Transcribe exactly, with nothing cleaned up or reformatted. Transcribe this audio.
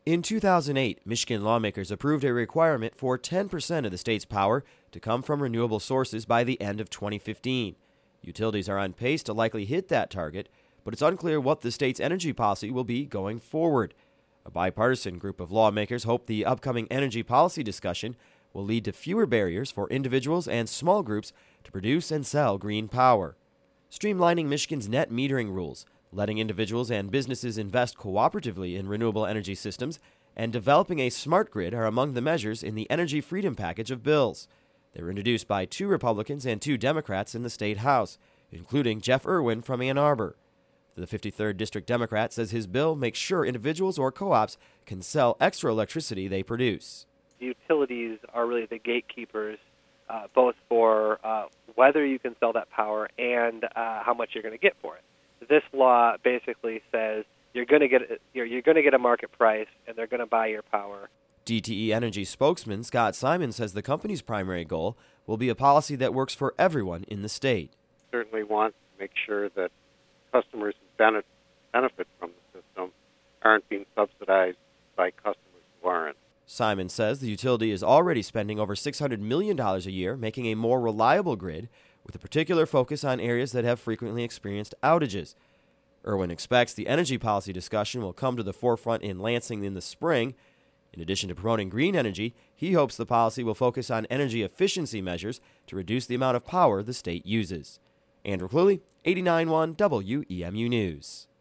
In two thousand eight, Michigan lawmakers approved a requirement for ten percent of the state's power to come from renewable sources by the end of twenty fifteen. Utilities are on pace to likely hit that target, but it's unclear what the state's energy policy will be going forward. A bipartisan group of lawmakers hope the upcoming energy policy discussion will lead to fewer barriers for individuals and small groups to produce and sell green power. Streamlining Michigan's net metering rules, letting individuals and businesses invest cooperatively in renewable energy systems, and developing a smart grid are among the measures in the Energy Freedom Package of bills. They were introduced by two Republicans and two Democrats in the state House, including Jeff Irwin from Ann Arbor. The fifty-third District Democrat says his bill makes sure individuals or co-ops can sell extra electricity they produce. The utilities are really the gatekeepers, uh, both for uh, whether you can sell that power and uh, how much you're going to get for it. This law basically says you're going to get you're, you're going to get a market price, and they're going to buy your power. D T E Energy spokesman Scott Simon says the company's primary goal will be a policy that works for everyone in the state. Certainly want to make sure that customers who benefit benefit from the system aren't being subsidized by customers who aren't. Simon says the utility is already spending over six hundred million dollars a year making a more reliable grid, with a particular focus on areas that have frequently experienced outages. Irwin expects the energy policy discussion will come to the forefront in Lansing in the spring. In addition to promoting green energy, he hopes the policy will focus on energy efficiency measures to reduce the amount of power the state uses. Andrew Cluley, eighty-nine point one W E M U News.